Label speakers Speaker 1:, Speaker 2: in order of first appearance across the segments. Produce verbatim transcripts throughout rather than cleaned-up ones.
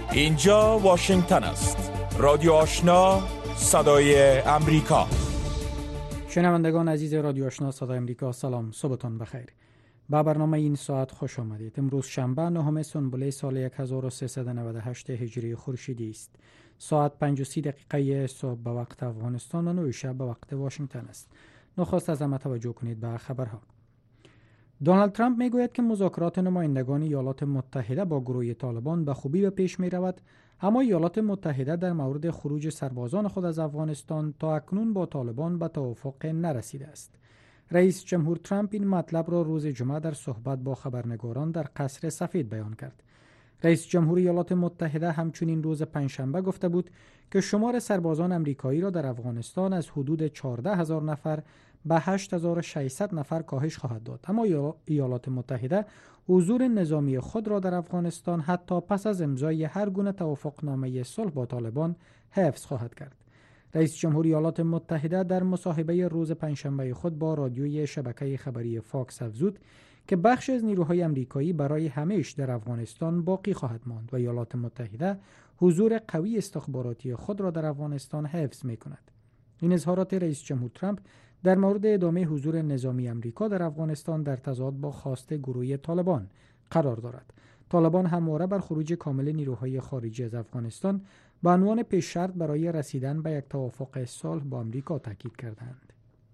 Speaker 1: اینجا واشنگتن است. رادیو آشنا، صدای امریکا.
Speaker 2: شنوندگان عزیز رادیو آشنا صدای امریکا، سلام، صبحتان بخیر. با برنامه این ساعت خوش آمدید. امروز شنبه نهم سنبله سال هزار و سیصد و نود و هشت هجری خورشیدی است. ساعت پنج و سی دقیقه صبح به وقت افغانستان و نه شب به وقت واشنگتن است. نخست از همه توجه کنید به خبرها. دونالد ترامپ میگوید که مذاکرات نمایندگان ایالات متحده با گروه طالبان به خوبی به پیش می رود، اما ایالات متحده در مورد خروج سربازان خود از افغانستان تا اکنون با طالبان به توافق نرسیده است. رئیس جمهور ترامپ این مطلب را روز جمعه در صحبت با خبرنگاران در قصر سفید بیان کرد. رئیس جمهور ایالات متحده همچنین روز پنجشنبه گفته بود که شمار سربازان امریکایی را در افغانستان از حدود چهارده هزار نفر به هشت هزار و ششصد نفر کاهش خواهد داد، اما ایالات متحده حضور نظامی خود را در افغانستان حتی پس از امضای هر گونه توافقنامه صلح با طالبان حفظ خواهد کرد. رئیس جمهور ایالات متحده در مصاحبه روز پنجشنبه خود با رادیوی شبکه خبری فاکس افزود که بخش از نیروهای امریکایی برای همیشه در افغانستان باقی خواهد ماند و ایالات متحده حضور قوی استخباراتی خود را در افغانستان حفظ می کند. این اظهارات رئیس جمهور ترامپ در مورد ادامه حضور نظامی امریکا در افغانستان در تضاد با خواست گروه طالبان قرار دارد. طالبان همواره بر خروج کامل نیروهای خارجی از افغانستان به عنوان پیش شرط برای رسیدن به یک توافق صلح با امریکا تاکید کردند.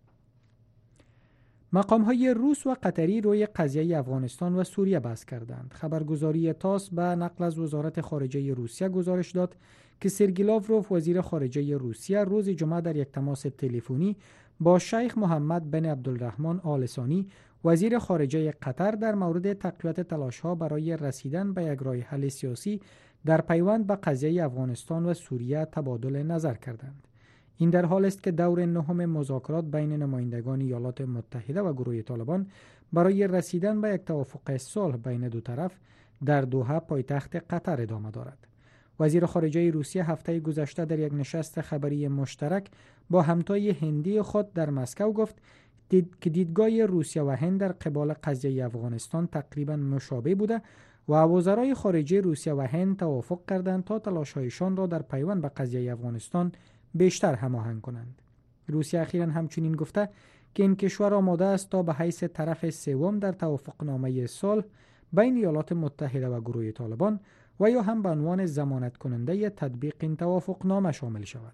Speaker 2: مقام‌های روس و قطری روی قضیه افغانستان و سوریه بحث کردند. خبرگزاری تاس به نقل از وزارت خارجه روسیه گزارش داد که سرگئی لاوروف وزیر خارجه روسیه روز جمعه در یک تماس تلفنی با شیخ محمد بن عبدالرحمن آل ثانی وزیر خارجه قطر در مورد تقویت تلاش‌ها برای رسیدن به یک راه حل سیاسی در پیوند به قضیه افغانستان و سوریه تبادل نظر کردند. این در حال است که دور نهم مذاکرات بین نمایندگان ایالات متحده و گروه طالبان برای رسیدن به یک توافق صلح بین دو طرف در دوحه پایتخت قطر ادامه دارد. وزیر خارجه روسیه هفته گذشته در یک نشست خبری مشترک با همتای هندی خود در مسکو گفت دید که دیدگاه روسیه و هند در قبال قضیه افغانستان تقریبا مشابه بوده و وزرای خارجه روسیه و هند توافق کردند تا تلاش‌هایشان را در پیوند به قضیه افغانستان بیشتر هماهنگ کنند. روسیه اخیراً همچنین گفته که این کشور آماده است تا به حیث طرف سوم در توافقنامه صلح بین ایالات متحده و گروه طالبان و یا هم به عنوان ضمانت کننده تطبیق این توافقنامه شامل شود.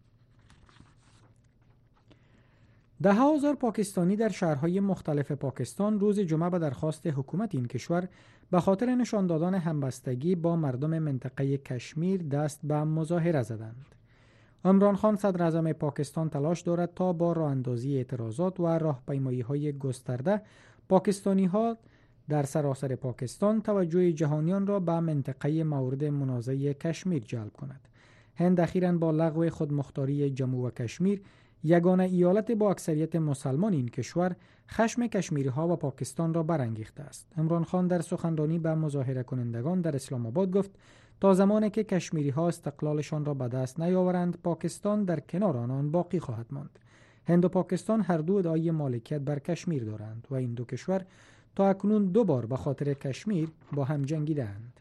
Speaker 2: ده ها هزار پاکستانی در شهرهای مختلف پاکستان روز جمعه به درخواست حکومت این کشور به خاطر نشان دادن همبستگی با مردم منطقه کشمیر دست به مظاهره زدند. عمران خان صدر اعظم پاکستان تلاش دارد تا با راه اندازی اعتراضات و راهپیمایی‌های گسترده پاکستانی‌ها در سراسر پاکستان توجه جهانیان را به منطقه مورد منازعه کشمیر جلب کند. هند اخیراً با لغو خودمختاری جموں و کشمیر، یگانه ایالت با اکثریت مسلمان این کشور، خشم کشمیری‌ها و پاکستان را برانگیخته است. عمران خان در سخنرانی به مظاهره کنندگان در اسلام آباد گفت تا زمانی که کشمیری‌ها استقلالشان را به دست نیاورند، پاکستان در کنار آنان باقی خواهد ماند. هند و پاکستان هر دو ادعای مالکیت بر کشمیر دارند و این دو کشور تا اکنون دو بار به خاطر کشمیر با هم جنگیدند.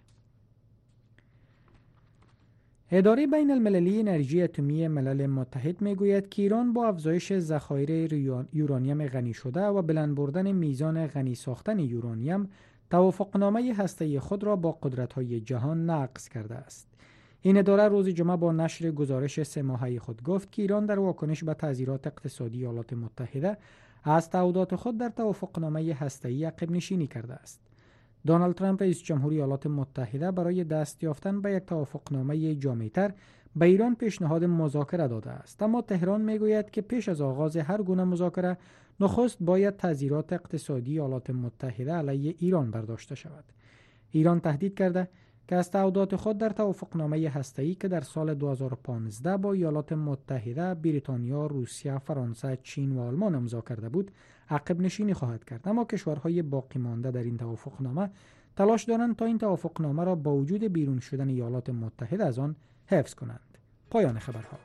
Speaker 2: اداره بین المللی انرژی اتمی ملل متحد میگوید که ایران با افزایش ذخایر یورانیم غنی شده و بلند بردن میزان غنی ساختن یورانیم توافقنامه هسته‌ای خود را با قدرت‌های جهان نقض کرده است. این اداره روز جمعه با نشر گزارش سه ماهه خود گفت که ایران در واکنش به تحذیرات اقتصادی ایالات متحده از تعهدات خود در توافقنامه هسته‌ای عقب نشینی کرده است. دونالد ترامپ رئیس جمهور ایالات متحده برای دست یافتن به یک توافقنامه جامع‌تر به ایران پیشنهاد مذاکره داده است، اما تهران میگوید که پیش از آغاز هر گونه مذاکره نخست باید تحذیرات اقتصادی ایالات متحده علیه ایران برداشته شود. ایران تهدید کرده که از تعهدات خود در توافقنامه هسته‌ای که در سال دو هزار و پانزده با ایالات متحده، بریتانیا، روسیه، فرانسه، چین و آلمان امضا کرده بود، عقب نشینی خواهد کرد. اما کشورهای باقی مانده در این توافقنامه تلاش دارند تا این توافقنامه را با وجود بیرون شدن ایالات متحده از آن حفظ کنند. پایان خبرها.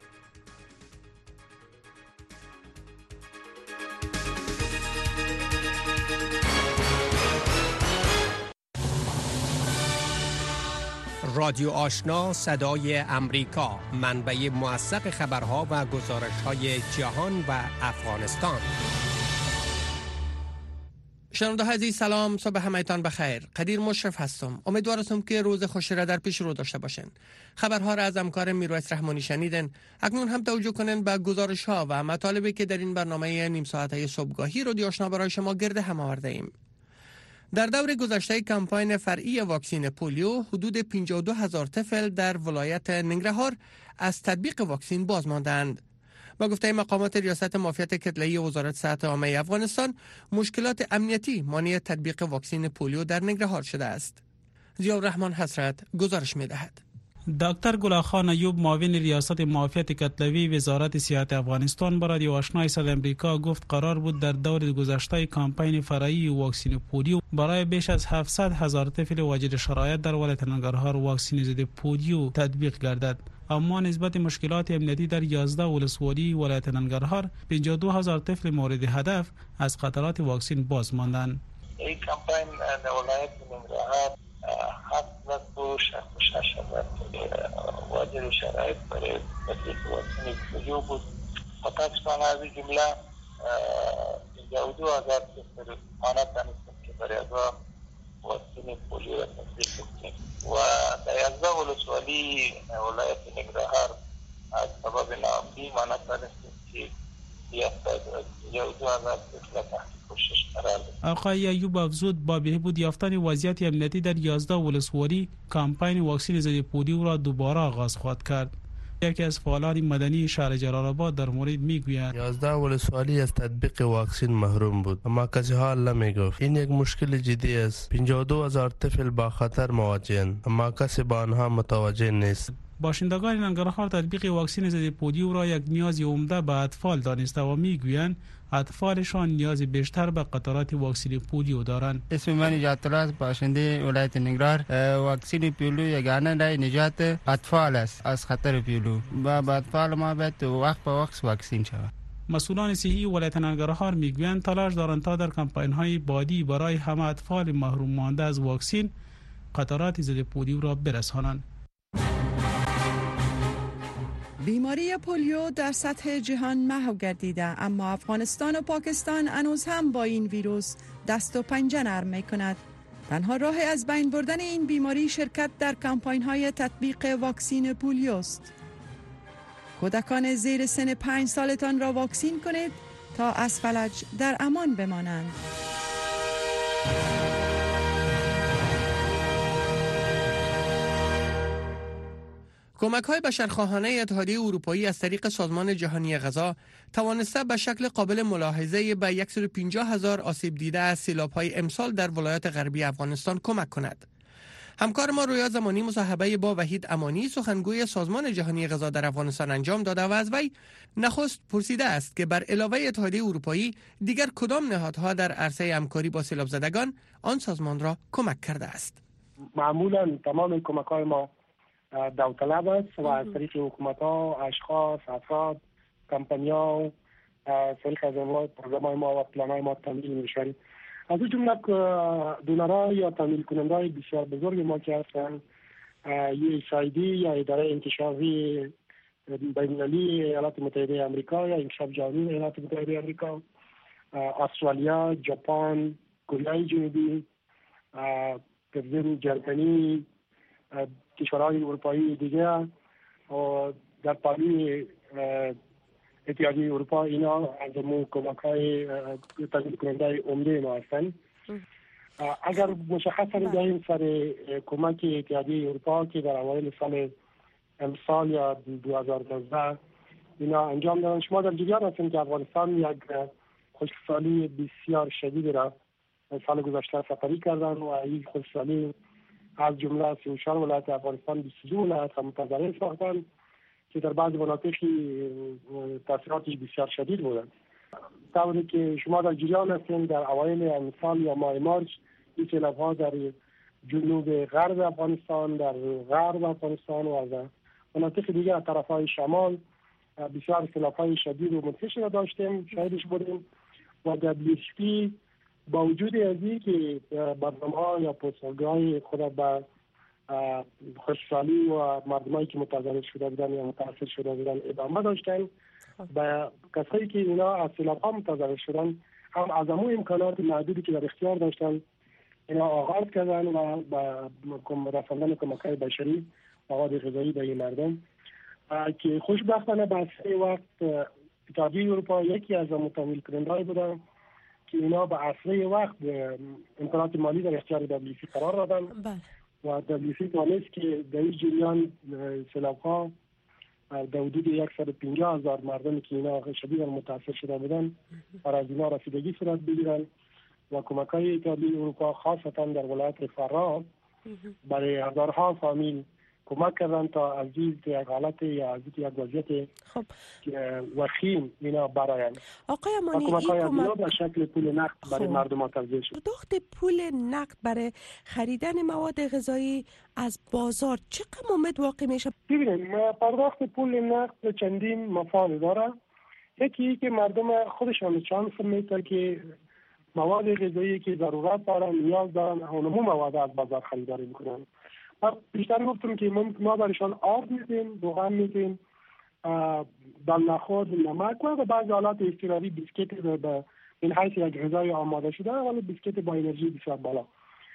Speaker 3: رادیو آشنا صدای امریکا، منبع موثق خبرها و گزارش‌های جهان و افغانستان. شنونده عزیز سلام، صبح همه‌تان بخیر. قدیر مشرف هستم. امیدوارم که روز خوشی را در پیش رو داشته باشین. خبرها را از همکار میرویس رحمانی شنیدن. اکنون هم توجه کنین به گزارش‌ها و مطالبی که در این برنامه نیم ساعته صبحگاهی رادیو آشنا برای شما گرد هم آورده ایم. در دور گذشته کمپاین فرعی واکسین پولیو حدود پنجاه و دو هزار طفل در ولایت ننگرهار از تطبیق واکسین باز ماندند. با گفته مقامات ریاست معافیت کتله‌ای وزارت صحت عامه افغانستان، مشکلات امنیتی مانع تطبیق واکسین پولیو در ننگرهار شده است. ضیاءالرحمن حسرت گزارش می‌دهد.
Speaker 4: دکتر گلخان ایوب، معاون ریاست معافیت کتلوی وزارت صحت افغانستان، با رادیو آشنا صدای امریکا گفت قرار بود در دور گذشته کمپاین فرعی واکسین پولیو برای بیش از هفتصد هزار طفل واجد شرایط در ولایت ننگرهار واکسین ضد پولیو تطبیق گردد، اما نسبت مشکلات امنیتی در یازده ولسوالی ولایت ننگرهار پنجاه و دو هزار طفل مورد هدف از قطرات واکسین باز ماندند.
Speaker 5: این کمپاین در ولایت ننگرهار هفتصد و شصت و شش هزار واجد شرایط برای تطبیق واکسین پولیو بود. متاسفانه از این جمله پنجاه و دو هزار طفل آنها دانستند که برای از واکسین پولیو را تطبیق کنیم و در یازده ولسوالی ولایت ننگرهار از سبب ناامنی ما نتوانستیم که پنجاه و دو هزار طفل تحت کوشش قرار بدیم.
Speaker 4: آقای ایوب افزود با بهبود یافتن وضعیت امنیتی در یازده ولسوالی کمپاین واکسین ضد پولیو را دوباره آغاز خواهد کرد. یکی از فعالان مدنی شهر جلال‌آباد در مورد میگوید
Speaker 6: یازده ولسوالی از تطبیق واکسین محروم بود، اما کسی حال نمیگفت. این یک مشکل جدی است. پنجاه و دو هزار طفل با خطر مواجهند، اما کسی با آنها متوجه نیست.
Speaker 4: باشندگان ننگرهار تطبیق واکسین ضد پولیو را یک نیاز عمده به اطفال دانسته و میگویند اطفالشان نیاز بیشتر به قطرات واکسین پولیو دارند.
Speaker 7: اسم من نجات الله است، باشنده ولایت ننگرهار. واکسین پولیو یگانه راه نجات اطفال است از خطر پولیو. با اطفال ما باید وقت به وقت واکسین شود.
Speaker 4: مسئولان صحی ولایت ننگرهار میگویند تلاش دارند تا در کمپاین های بعدی برای همه اطفال محروم مانده از واکسین قطرات ضد پولیو را برسانند.
Speaker 8: بیماری پولیو در سطح جهان محو گردیده، اما افغانستان و پاکستان هنوز هم با این ویروس دست و پنجه نرم می کند. تنها راه از بین بردن این بیماری شرکت در کمپاین های تطبیق واکسین پولیو است. کودکان زیر سن پنج سالتان را واکسین کنید تا از فلج در امان بمانند.
Speaker 3: کمک‌های بشرخواهانه اتحادیه اروپایی از طریق سازمان جهانی غذا توانسته به شکل قابل ملاحظه به صد و پنجاه هزار آسیب دیده از سیلاب‌های امسال در ولایات غربی افغانستان کمک کند. همکار ما رویا زمانی مصاحبه با وحید امانی، سخنگوی سازمان جهانی غذا در افغانستان انجام داده و از وی نخست پرسیده است که بر علاوه اتحادیه اروپایی دیگر کدام نهادها در عرصه همکاری با سیلاب زدگان آن سازمان را کمک کرده است.
Speaker 9: معمولا تمام کمک‌های ما داوطلب است و از طریق حکومت‌ها، اشخاص، افراد، کمپانی‌ها از طریق از پروگرام‌های ما و پلان‌های ما تامین می‌شوند. از این جمله دونرها یا تامین کننده‌های بسیار بزرگ ما که هستند یو اس آی دی یا اداره انکشافی بین‌المللی ایالات متحده آمریکا یا انکشاف جهانی ایالات متحده آمریکا، استرالیا، ژاپن، کره جنوبی، تلویزیون جرمنی، کشورهای اروپایی دیگه و در پالی اتحادیه اروپا، اینا از مو کمک‌های تامین کننده عمده ما هستند. اگر مشخصا بگیم سر کمک اتحادیه اروپا که در اوایل سال امسال یا دو هزار و دوازده اینا انجام دادن، شما در جریان هستیم که افغانستان یک خشکسالی بسیار شدید را سال گذشته سپری کردن و این خشکسالی از جمله سی و چهار ولایت افغانستان بیست و دو ولایت هم متضرر ساختند که در بعض مناطق تاثیراتش بسیار شدید بودند. طوری که شما در جریان هستین در اوایل امسال یا ماه مارچ این سیلاب‌ها در جنوب غرب افغانستان، در غرب افغانستان و در مناطق دیگر از طرف‌های شمال بسیار سیلاب‌های شدید و منتشر داشتیم، شاهدش بودیم و دبلیو اچ پی با وجود از این که برنامه‌ها یا پروسه‌های خود به خوشحالی و مردمایی که متضرر شده بودن یا متاثر شده بودن ادامه داشتن. و کسایی که اینا از سیلاب‌ها متضرر شدن هم از همون امکانات محدودی که در اختیار داشتن اینا آغاز کردن و با رساندن کمک‌های بشری مواد غذایی به این مردم که خوشبختانه به اصل وقت اتحادیه اروپا یکی از متمویل کننده‌های بودن که اینا به اصل وقت امکانات مالی در اختیار دبلیو سی قرار دادن و دبلیو سی دانست که در این جریان سیلاب‌ها در حدود صد و پنجاه هزار مردمی که اینا شدیداً متاثر شده بودن برای از اینا رسیدگی صورت بگیرن و کمک‌های اتحادیه اروپا خاصتا در ولایت فرا برای هزارها فامیل کمک کردن تا از این یک حالت یا از یک وضعیت
Speaker 10: خب
Speaker 9: وخیم اینا برایند.
Speaker 10: آقای امانی این
Speaker 9: کمک در شکل پول نقد برای
Speaker 10: خب.
Speaker 9: مردم توزیع شد.
Speaker 10: پرداخت پول نقد برای خریدن مواد غذایی از بازار چقدر امید واقع میشه؟
Speaker 9: ببینید پرداخت پول نقد چندین مفاد داره. یکی که مردم خودشان چانس میتونه که مواد غذایی که ضرورت دارن نیاز دارن اونمو مواد از بازار خریداری میکنن. بیشتر گفتم که ما برایشان آب میدیم، روغن میدیم، دال نخود، نمک و بعض حالات اضطراری بیسکیت به این حیث یک غذای آماده شده ولی بیسکیت با انرژی بسیار بالا.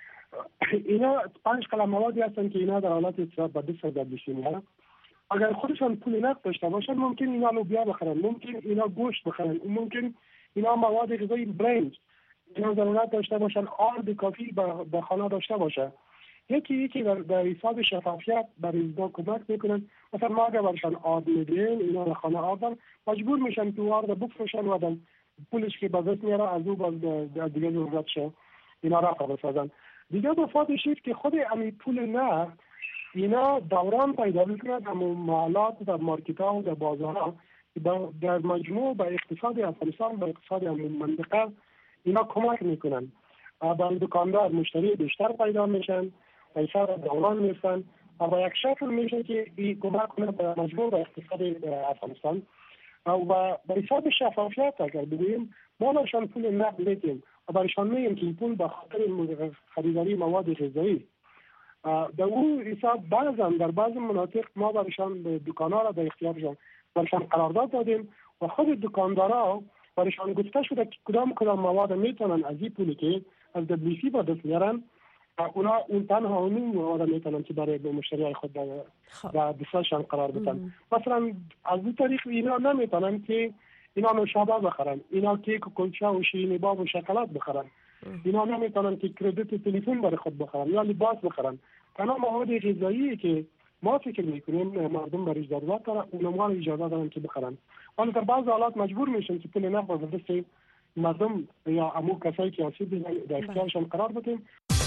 Speaker 9: اینا پنج قلم موادی هستن که اینا در حالات اضطرار به دست دبلیو سی میارن. اگر خودشان پول نقد داشته باشن ممکن اینا لوبیا بخرن، ممکن اینا گوشت بخرن، ممکن اینا مواد غذایی برنج اینا ضرورت داشته باشن، آرد کافی به خانه داشته باشه. یکی یکی در, در حساب شفافیت برای اینا کمک میکنن. مثلا ما اگر برشان آرد میدیم اینا در خانه آردن مجبور میشن تو آرد بفروشن و دن پولش که بازت میاره از او باز دیگه ضرورت شه اینا را بسازن. دیگه مفادش شد که خود امی پول نقد اینا دوران پیدا میکنه در محلات در مارکت ها و در بازار ها در مجموع به اقتصاد افغانستان به اقتصاد منطقه اینا کمک میکنن. برای دکاندار مشتری بیشتر پیدا میشن پیسه را دوران میرسن و با یک شکل میشه که این کمک کنه به مجموع به اقتصاد افغانستان و به حساب شفافیت اگر بگوییم ما برشان پول نقد میدیم و برشان میگیم که این پول به خاطر خریداری مواد غذایی در اون حساب بعضا در بعض مناطق ما برشان دکانا را در اختیارشان برشان قرارداد دادیم و خود دکاندارا برشان گفته شده که کدام کدام مواد میتونن از این پولی که از دبلیو سی با دست میارن اونا اون تنها اون مواد میتونن که برای مشتریای خود در دستشان قرار بدن. مثلا از این طریق اینا نمیتونن که اینا نوشابه بخرن، اینا کیک و کلچه و شیرینی باب و شکلات بخرن، اینا نمیتونن که کردیت تلفن برای خود بخرن یا لباس بخرن. تنها مواد غذایی که ما فکر میکنیم مردم برای ضرورت دارن اونا ما اجازه دارن که بخرن. ولی در بعض حالات مجبور میشن که پول نقد به دست مردم یا امو کسایی که آسیب در اختیارشان قرار بدیم.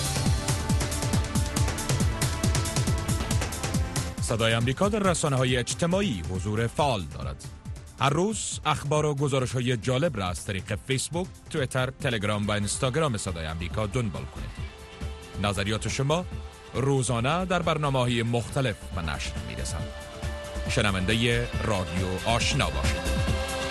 Speaker 1: صدای امریکا در رسانه‌های اجتماعی حضور فعال دارد. هر روز اخبار و گزارش‌های جالب را از طریق فیسبوک، توییتر، تلگرام و اینستاگرام صدای امریکا دنبال کنید. نظریات شما روزانه در برنامه‌های مختلف به نشر می‌رسد. شنونده رادیو آشنا باشید.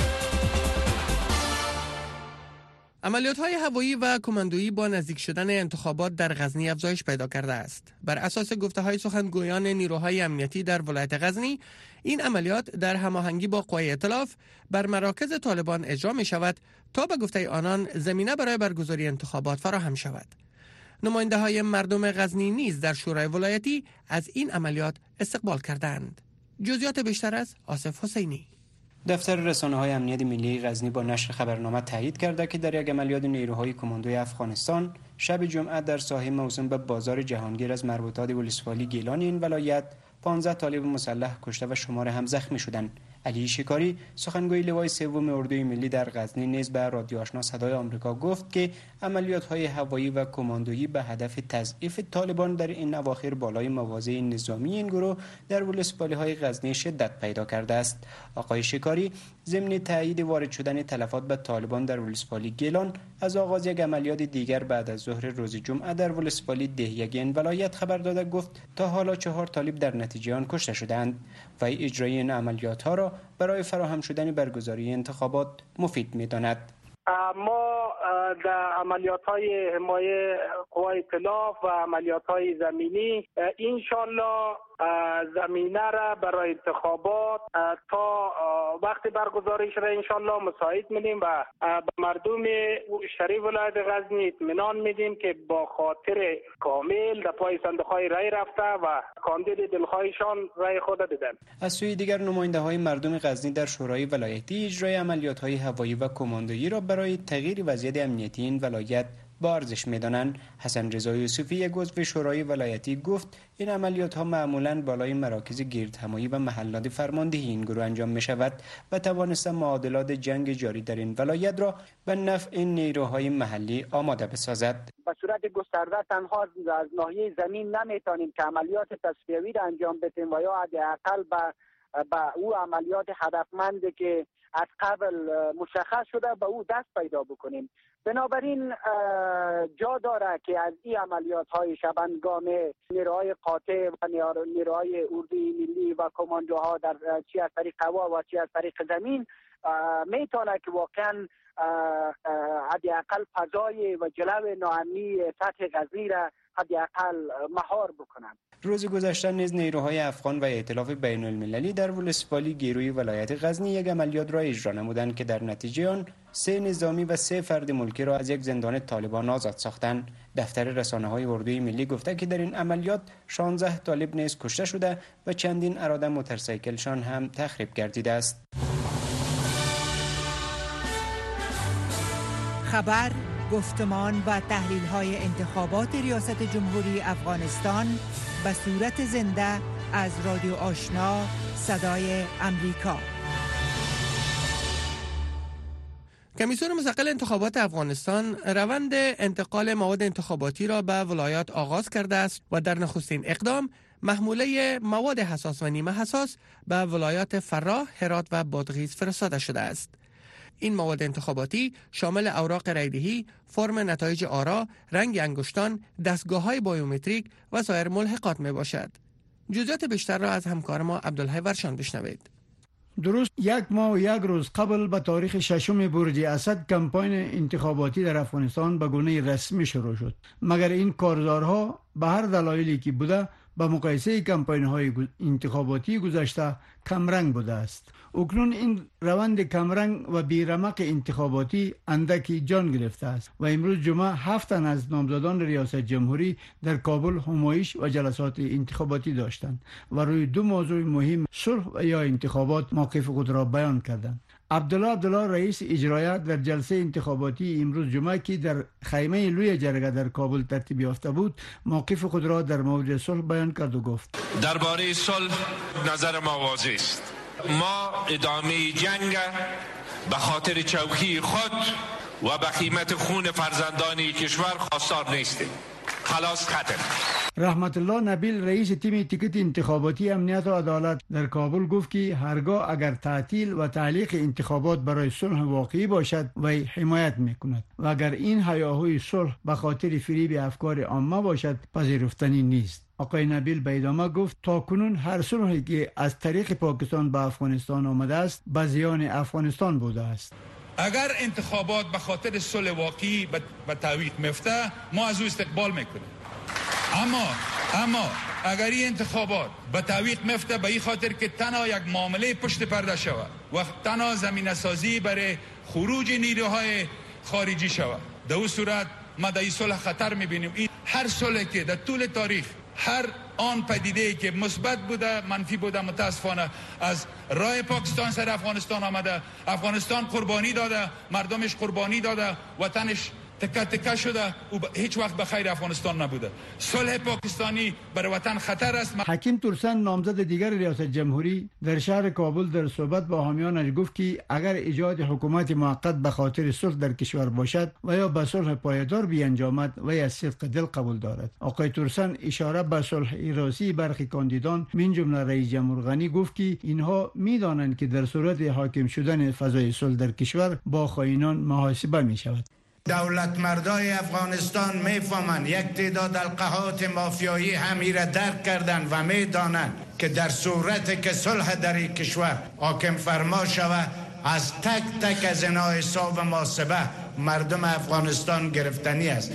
Speaker 3: عملیات‌های هوایی و کماندویی با نزدیک شدن انتخابات در غزنی افزایش پیدا کرده است. بر اساس گفته‌های سخنگویان نیروهای امنیتی در ولایت غزنی، این عملیات در هماهنگی با قوای ائتلاف بر مراکز طالبان اجرا می‌شود تا به گفته آنان زمینه برای برگزاری انتخابات فراهم شود. نماینده‌های مردم غزنی نیز در شورای ولایتی از این عملیات استقبال کردند. جزئیات بیشتر از آصف حسینی.
Speaker 11: دفتر رسانه‌های امنیت ملی غزنی با نشر خبرنامه تایید کرده که در یک عملیات نیروهای کماندوی افغانستان شب جمعه در ساحه موسوم به بازار جهانگیر از مربوطات ولسوالی گیلان این ولایت پانزده طالب مسلح کشته و شمار هم زخمی شدند. علی شکاری سخنگوی لوای سوم اردوی ملی در غزنی نیز به رادیو آشنا صدای آمریکا گفت که عملیات‌های هوایی و کماندویی به هدف تضعیف طالبان در این اواخر بالای مواضع نظامی این گروه در ولسوالی‌های غزنی شدت پیدا کرده است. آقای شکاری ضمن تایید وارد شدن تلفات به طالبان در ولسوالی گیلان از آغاز یک عملیات دیگر بعد از ظهر روز جمعه در ولسوالی دهیگ این ولایت خبر داده گفت تا حالا چهار طالب در نتیجه آن کشته شدند و اجرای این عملیات‌ها را برای فراهم شدن برگزاری انتخابات مفید می‌داند.
Speaker 9: ما در عملیات‌های حمایه قوای ائتلاف و عملیات های زمینی انشالله زمینه را برای انتخابات تا وقتی برگزاریش را انشالله مساعد میدیم و به مردم شریف ولایت غزنی اطمینان میدیم که با خاطر کامل در پای صندوق های رای رفته و کاندید دلخواهشان رای خود دادن.
Speaker 11: از سوی دیگر نماینده های مردم غزنی در شورای ولایتی اجرای عملیات های هوایی و کماندویی را برای تغییر وضعیت امنیتی این ولایت با ارزش می‌دانند. حسن رضا یوسفی، یک عضو شورای ولایتی، گفت این عملیات ها معمولاً بالای مراکز گردهمایی و محلات فرماندهی این گروه انجام می شود و توانسته معادلات جنگ جاری در این ولایت را به نفع این نیروهای محلی آماده بسازد.
Speaker 12: به صورت گسترده تنها از ناحیه زمین نمیتونیم که عملیات تصفیوی را انجام بدیم و یا حداقل به به او عملیات هدفمند که از قبل مشخص شده به او دست پیدا بکنیم. بنابراین جا داره که از این عملیات های شبانگانه نیروهای قاطع و نیروهای اردوی ملی و کماندوها در چی از طریق هوا و چی از طریق زمین میتونه که واقعا حداقل فضای و جلو ناامنی سطح غزنی را حداقل مهار بکنند.
Speaker 11: روز گذشته نیز نیروهای افغان و ائتلاف بین المللی در ولسوالی گیروی ولایت غزنی یک عملیات را اجرا نمودند که در نتیجه آن سه نظامی و سه فرد ملکی را از یک زندان طالبان آزاد ساختند. دفتر رسانه‌های اردوی ملی گفته که در این عملیات شانزده طالب نیز کشته شده و چندین اراده موتورسیکلشان هم تخریب گردیده است.
Speaker 13: خبر، گفتمان و تحلیل‌های انتخابات ریاست جمهوری افغانستان به صورت زنده از رادیو آشنا صدای امریکا.
Speaker 3: کمیسیون مستقل انتخابات افغانستان روند انتقال مواد انتخاباتی را به ولایات آغاز کرده است و در نخستین اقدام محموله مواد حساس و نیمه حساس به ولایات فراه، هرات و بادغیس فرستاده شده است. این مواد انتخاباتی شامل اوراق رایدهی، فرم نتایج آرا، رنگ انگشتان، دستگاه‌های بایومتریک و سایر ملحقات می باشد. جزئیات بیشتر را از همکار ما عبدالحی ورشان بشنوید.
Speaker 14: درست یک ماه و یک روز قبل به تاریخ ششم برج اسد کمپاین انتخاباتی در افغانستان به گونه رسمی شروع شد. مگر این کارزارها به هر دلایلی که بوده با مقایسه کمپاین‌های انتخاباتی گذشته کمرنگ بوده است. اکنون این روند کمرنگ و بیرمق انتخاباتی اندکی جان گرفته است و امروز جمعه هفت تن از نامزدان ریاست جمهوری در کابل همایش و جلسات انتخاباتی داشتند و روی دو موضوع مهم صلح و یا انتخابات موقف خود را بیان کردند. عبدالله عبدالله رئیس اجرایی در جلسه انتخاباتی امروز جمعه که در خیمه لوی جرگه در کابل ترتیب یافته بود موقف خود را در مورد صلح بیان کرد و گفت:
Speaker 15: درباره صلح نظر ما واضح است. ما ادامه جنگ به خاطر چوکی خود و به قیمت خون فرزندان کشور خواستار نیستیم. خلاص ختم.
Speaker 14: رحمت الله نبیل رئیس تیم تیکت انتخاباتی امنیت و عدالت در کابل گفت که هرگاه اگر تعطیل و تعلیق انتخابات برای صلح واقعی باشد و حمایت میکند و اگر این هیاهوی صلح به خاطر فریب افکار عامه باشد پذیرفتنی نیست. آقای نبیل به ادامه گفت تا کنون هر صلحی که از طریق پاکستان به افغانستان آمده است به زیان افغانستان بوده است.
Speaker 16: اگر انتخابات به خاطر صلح واقعی به تعویق میفته ما از او استقبال میکنیم. اما اما اگر این انتخابات به تعویق میفته به این خاطر که تنها یک معامله پشت پرده شود و تنها زمینه سازی برای خروج نیروهای خارجی شود، در اون صورت ما در این صلح خطر میبینیم. این هر صلحی که در طول تاریخ هر آن پدیده‌ای که مثبت بوده منفی بوده متاسفانه از راه پاکستان سر افغانستان آمده، افغانستان قربانی داده، مردمش قربانی داده، وطنش تکه تکه شده و هیچ وقت به خیر افغانستان نبوده. صلح پاکستانی برای وطن خطر است.
Speaker 14: حکیم ترسن نامزد دیگر ریاست جمهوری در شهر کابل در صحبت با حامیانش گفت که اگر ایجاد حکومت موقت به خاطر صلح در کشور باشد و یا به صلح پایدار بیانجامد و از صدق دل قبول دارد. آقای ترسن اشاره به صلح ایراسی برخی کاندیدان من جمله رئیس جمهور غنی گفت که اینها میدانند که در صورت حاکم شدن فضای صلح در کشور با خائنان محاسبه می شود.
Speaker 17: دولت مردای افغانستان میفهمند یک تعداد القحات مافیایی همیره درک کردند و میدانند که در صورت که صلح در این کشور حاکم فرما شود از تک تک از اینا حساب محاسبه مردم افغانستان گرفتنی است.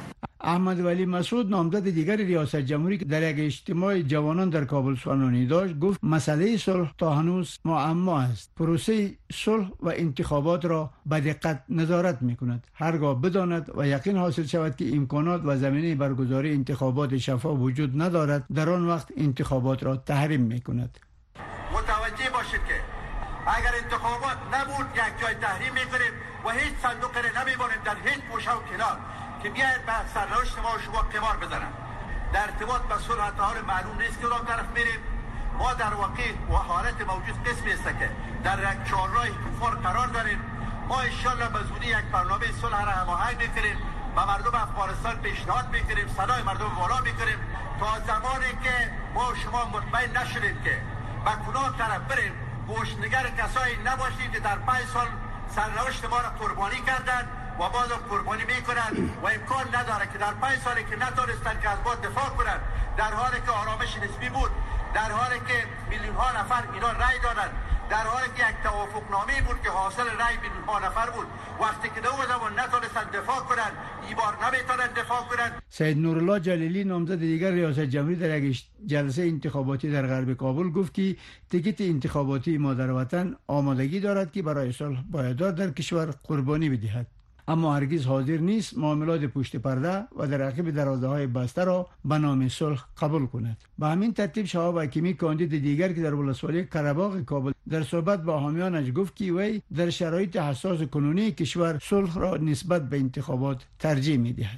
Speaker 14: احمد ولی مسعود نامزد دیگر ریاست جمهوری که در یک اجتماع جوانان در کابل سخنرانی داشت گفت مسئله صلح تا هنوز معما است. پروسه صلح و انتخابات را به دقت نظارت می‌کند. هرگاه بداند و یقین حاصل شود که امکانات و زمینه برگزاری انتخابات شفاف وجود ندارد، در آن وقت انتخابات را تحریم می‌کند.
Speaker 18: متوجه باشید که اگر انتخابات نبود یک جای تحریم می‌کنیم و هیچ صندوق را نمی‌بریم در هیچ گوشه و کنار که بیاید به سرنوشت ما و شما قمار بزنن. در ارتباط به صلح تا معلوم نیست که کدام طرف میریم. ما در واقع و حالت موجود قسمی است که در یک چهارراه کفار قرار داریم. ما ان شاءالله به زودی یک برنامه صلح را هماهنگ می‌کنیم و مردم افغانستان پیشنهاد می‌کنیم، صدای مردم بالا می‌کنیم تا زمانی که ما و شما مطمئن نشدیم که به کدام طرف بریم، گوشنگر کسایی نباشید که در پنج سال سرنوشت ما را قربانی کردند و باز قربانی میکنند و امکان نداره که در پنج سالی که نتونستند که از ما دفاع کنند، در حالی که آرامش نسبی بود، در حالی که میلیون ها نفر اینا رای دادند، در حالی که یک توافق نامه بود که حاصل رای میلیون ها نفر بود، وقتی که دو زمان نتونستند دفاع کنند، این بار نمیتونند دفاع کنند.
Speaker 14: سید نورالله جلیلی نامزد دیگر ریاست جمهوری در یک جلسه انتخاباتی در غرب کابل گفت که تیکت انتخاباتی ما در وطن آمادگی دارد که برای صلح پایدار در کشور قربانی بدهد، اما هرگز حاضر نیست معاملات پشت پرده و در عقب درازه‌های بسته را به نام صلح قبول کند. به همین ترتیب شهاب حکیمی کاندید دیگر که در ولسوالی قره‌باغ کابل در صحبت با حامیانش گفت که وی در شرایط حساس کنونی کشور صلح را نسبت به انتخابات ترجیح می‌دهد.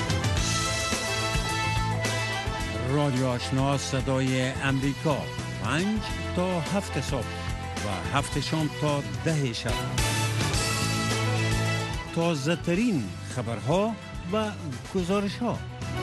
Speaker 19: رادیو آشنا صدای امریکا، پنج تا هفت صبح و هفت شام تا ده شب. تازه ترین خبرها و گزارش ها.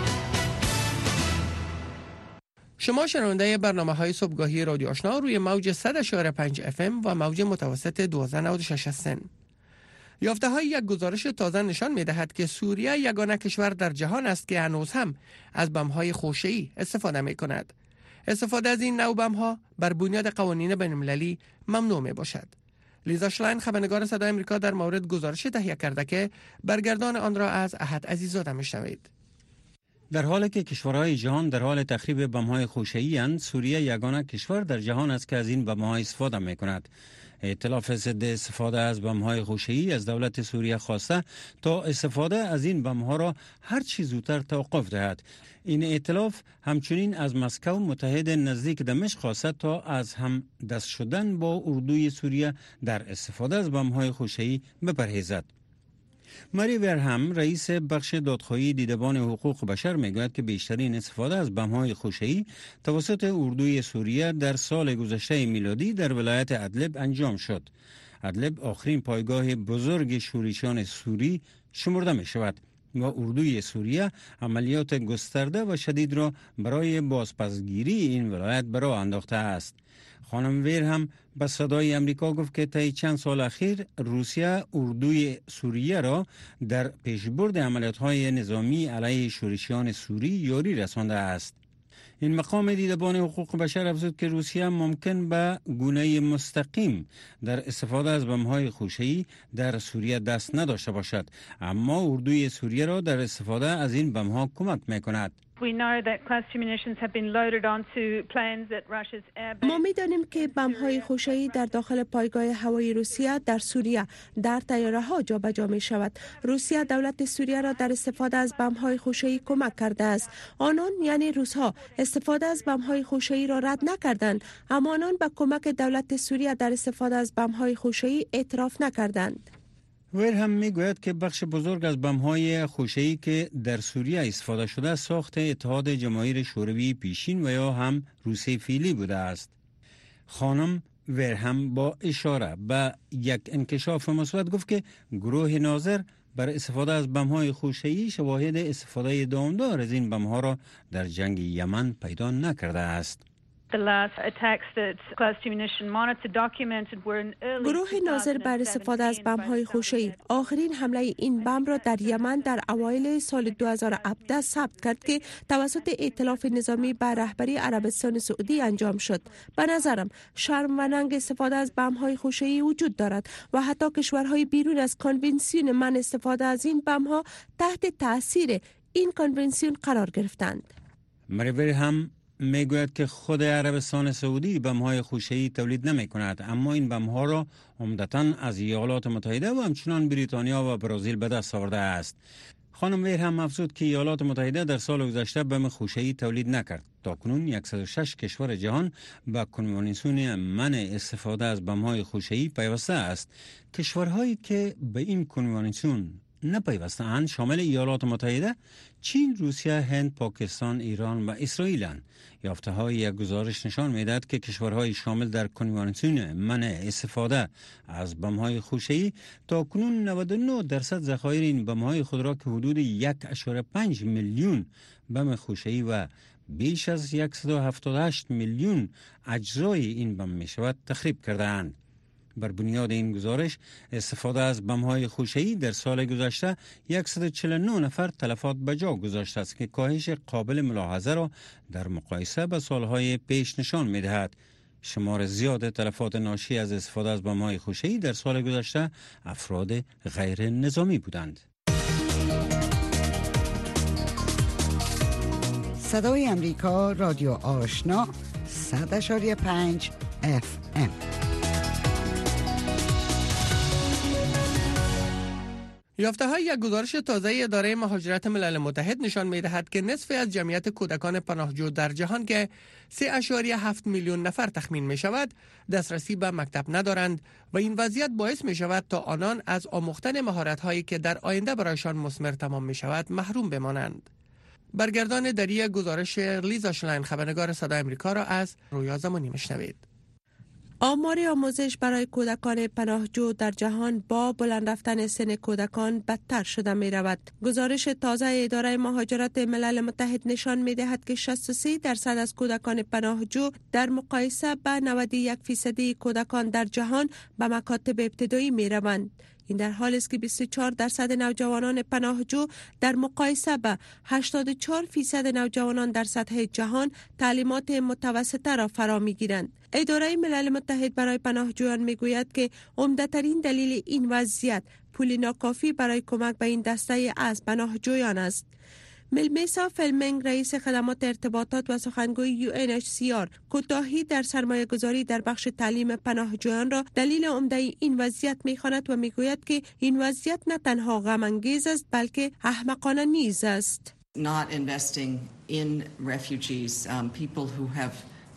Speaker 3: شما شنونده برنامه های صبحگاهی رادیو آشنا روی موج صد و شش و پنج اف ام و موج متوسط دوازده نود و شش هستند. یافته های یک گزارش تازه نشان می دهد که سوریه یگانه کشور در جهان است که هنوز هم از بم های خوشه‌ای استفاده می کند. استفاده از این نوع بم ها بر بنیاد قوانین بین المللی ممنوع می باشد. لیزا شلاین خبرنگار صدای آمریکا در مورد گزارش تهیه کرده که برگردان آن را از احد عزیزاده میشنوید.
Speaker 19: در حالی که کشورهای جهان در حال تخریب بم‌های خوشه‌ای اند، سوریه یگانه کشور در جهان است که از این بم‌ها استفاده می‌کند. ائتلاف ضد استفاده از بم‌های خوشه‌ای از دولت سوریه خواسته تا استفاده از این بم‌ها را هر چه زودتر توقف دهد. این ائتلاف همچنین از مسکو متحد نزدیک دمشق خواسته تا از هم دست شدن با اردوی سوریه در استفاده از بم‌های خوشه‌ای بپرهیزد. ماری ورهم رئیس بخش دادخواهی دیدبان حقوق بشر میگوید که بیشترین استفاده از بم‌های خوشه‌ای توسط اردوی سوریه در سال گذشته میلادی در ولایت ادلب انجام شد. ادلب آخرین پایگاه بزرگ شورشیان سوری شمرده می شود و اردوی سوریه عملیات گسترده و شدید را برای بازپسگیری این ولایت به راه انداخته است. خانم ویر هم به صدای امریکا گفت که طی چند سال اخیر روسیه اردوی سوریه را در پیشبرد عملیات‌های نظامی علیه شورشیان سوری یاری رسانده است. این مقام دیدبان حقوق بشر افزود که روسیه ممکن به گونه مستقیم در استفاده از بم‌های خوشه‌ای در سوریه دست نداشته باشد، اما اردوی سوریه را در استفاده از این بم‌ها کمک می‌کند.
Speaker 10: ما می‌دانیم که بم‌های خوشه‌ای در داخل پایگاه هوایی روسیه در سوریه در طیاره‌ها جابجا می‌شود. روسیه دولت سوریه را در استفاده از بم‌های خوشه‌ای کمک کرده است. آنان یعنی روس‌ها استفاده از بم‌های خوشه‌ای را رد نکردند، اما آنان به کمک دولت سوریه در استفاده از بم‌های خوشه‌ای اعتراف نکردند.
Speaker 19: ویر هم میگوید که بخش بزرگ از بم‌های خوشه‌ای که در سوریه استفاده شده ساخت اتحاد جماهیر شوروی پیشین و یا هم روسیه فعلی بوده است. خانم ویر هم با اشاره به یک انکشاف مثبت گفت که گروه ناظر بر استفاده از بم‌های خوشه‌ای شواهد استفاده دامدار از این بم‌ها را در جنگ یمن پیدا نکرده است.
Speaker 10: گروه ناظر بر استفاده از بم‌های خوشه‌ای آخرین حمله این بم را در یمن در اوایل سال دو هزار و هفده ثبت کرد که توسط ائتلاف نظامی بر رهبری عربستان سعودی انجام شد. به نظرم شرم و ننگ استفاده از بم‌های خوشه‌ای وجود دارد و حتی کشورهای بیرون از کنونسیون من استفاده از این بم‌ها تحت تاثیر این کنونسیون قرار گرفتند.
Speaker 19: مریویر هم میگوید که خود عربستان سعودی بم‌های خوشه‌ای تولید نمی‌کند، اما این بم‌ها را عمدتاً از ایالات متحده و همچنان بریتانیا و برزیل به دست آورده است. خانم ویر هم افزود که ایالات متحده در سال گذشته بم خوشه‌ای تولید نکرد. تاکنون صد و شش کشور جهان به کنوانسیون منع استفاده از بم‌های خوشه‌ای پیوسته است. کشورهایی که به این کنوانسیون نپیوسته‌اند شامل ایالات متحده، چین، روسیه، هند، پاکستان، ایران و اسرائیل اند. یافته‌های یک گزارش نشان می‌دهد که کشورهای شامل در کنوانسیون منع استفاده از بم‌های خوشه‌ای تاکنون نود و نه درصد ذخایر این بم‌های خود را که حدود یک و پنج میلیون بم خوشه‌ای و بیش از صد و هفتاد و هشت میلیون اجزای این بم می‌شود تخریب کرده‌اند. بر بنیاد این گزارش استفاده از بم‌های خوشه‌ای در سال گذشته صد و چهل و نه نفر تلفات به جا گذاشته است که کاهش قابل ملاحظه را در مقایسه با سالهای پیش نشان می‌دهد. شمار زیاد تلفات ناشی از استفاده از بم‌های خوشه‌ای در سال گذشته افراد غیر نظامی بودند.
Speaker 20: صدای امریکا، رادیو آشنا، صد و پنج اف ام.
Speaker 3: یافته های یک گزارش تازه اداره مهاجرت ملل متحد نشان می دهد که نصف از جمعیت کودکان پناهجو در جهان که سه و هفت میلیون نفر تخمین می شود دسترسی به مکتب ندارند و این وضعیت باعث می شود تا آنان از آموختن مهارت هایی که در آینده برایشان مثمر تمام می شود محروم بمانند. برگردان دری گزارش لیزا شلاین خبرنگار صدای امریکا را از رویا زمانی میشنوید.
Speaker 10: آمار آموزش برای کودکان پناهجو در جهان با بلند رفتن سن کودکان بدتر شده می رود. گزارش تازه اداره مهاجرت ملل متحد نشان می دهد که شصت و سه درصد از کودکان پناهجو در مقایسه با نود و یک فیصدی کودکان در جهان به مکاتب ابتدایی می روند. این در حالی است که بیست و چهار درصد نوجوانان پناهجو در مقایسه با هشتاد و چهار درصد نوجوانان در سطح جهان تعلیمات متوسطه را فرا می‌گیرند. اداره ملل متحد برای پناهجویان می‌گوید که عمده‌ترین دلیل این وضعیت پول ناکافی برای کمک به این دسته از پناهجویان است. ملمیسا فلمنگ رئیس خدمات ارتباطات و سخنگوی یو ان اچ سی آر کوتاهی در سرمایه گذاری در بخش تعلیم پناهجویان را دلیل عمده این وضعیت می‌خواند و می‌گوید که این وضعیت نه تنها غم انگیز است بلکه احمقانه نیز است.
Speaker 21: Not investing in refugees, um, people who have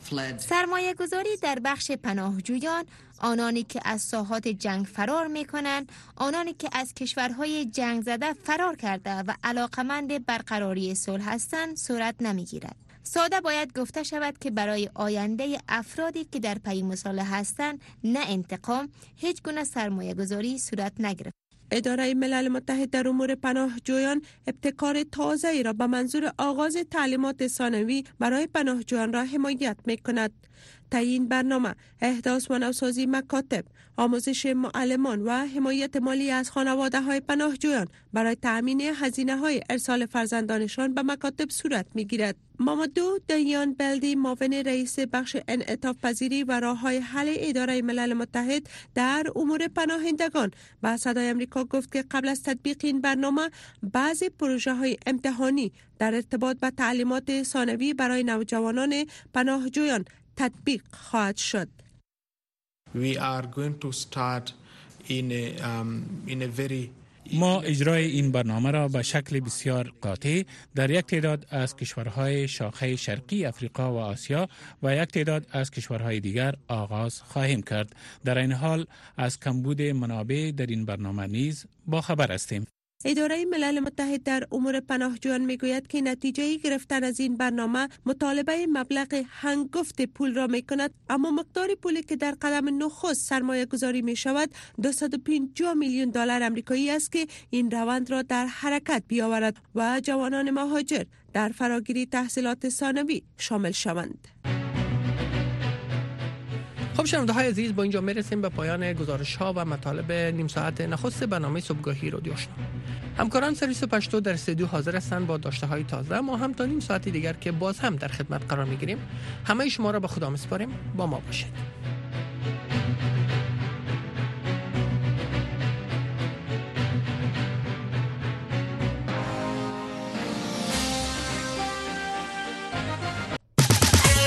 Speaker 22: سرمایه گذاری در بخش پناهجویان، آنانی که از ساحات جنگ فرار می کنند، آنانی که از کشورهای جنگ زده فرار کرده و علاقمند برقراری صلح هستند صورت نمی گیرد. ساده باید گفته شود که برای آینده افرادی که در پی مصالحه هستند نه انتقام، هیچ گونه سرمایه گذاری صورت نگرفت.
Speaker 10: اداره ملل متحد در امور پناهجویان ابتکار تازه‌ای را به منظور آغاز تعلیمات ثانوی برای پناهجویان را حمایت می‌کند. تعیین برنامه، احداث و نوسازی مکاتب، آموزش معلمان و حمایت مالی از خانواده‌های پناهجویان برای تأمین هزینه‌های ارسال فرزندانشان به مکاتب صورت می‌گیرد. مامادو دیان بلدی، معاون رئیس بخش انعطاف پذیری و راه‌های حل اداره ملل متحد در امور پناهندگان به صدای امریکا گفت که قبل از تطبیق این برنامه بعضی پروژه‌های امتحانی در ارتباط با تعلیمات ثانوی برای نوجوانان پناهجویان تطبیق خواهد شد.
Speaker 23: We are going to start in a, um, in a very
Speaker 4: ما اجرای این برنامه را به شکل بسیار قاطع در یک تعداد از کشورهای شاخه شرقی افریقا و آسیا و یک تعداد از کشورهای دیگر آغاز خواهیم کرد. در این حال از کمبود منابع در این برنامه نیز با خبر هستیم.
Speaker 10: اداره ملل متحد در امور پناهجویان میگوید که نتیجه گرفتن از این برنامه مطالبه مبلغ هنگفت پول را میکند، اما مقدار پولی که در قدم نخست سرمایه گذاری می شود دویست و پنجاه میلیون دلار آمریکایی است که این روند را در حرکت بیاورد و جوانان مهاجر در فراگیری تحصیلات ثانوی شامل شوند.
Speaker 3: خب شنونده های عزیز، با اینجا میرسیم به پایان گزارش ها و مطالب نیم ساعت نخست برنامه صبحگاهی رادیو آشنا. همکاران سرویس پشتو در استودیو حاضر هستند با داشته های تازه. ما هم تا نیم ساعتی دیگر که باز هم در خدمت قرار میگیریم. همه شما را به خدا میسپاریم. با ما باشید.